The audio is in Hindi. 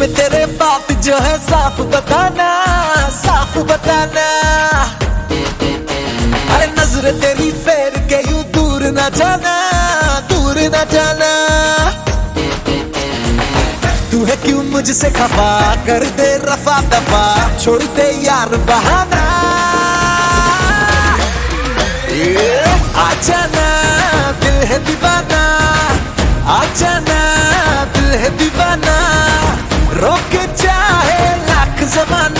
में तेरे बात जो है साफ बताना, साफ बताना। अरे नजर तेरी फेर के यूं दूर ना जाना, दूर ना जाना। तू है क्यों मुझसे खफा, कर दे रफा दफा, छोड़ दे यार बहाना। आ जाना दिल है दीवाना, आ जाना दिल है दीवाना, रोके चाहे लाख ज़माना।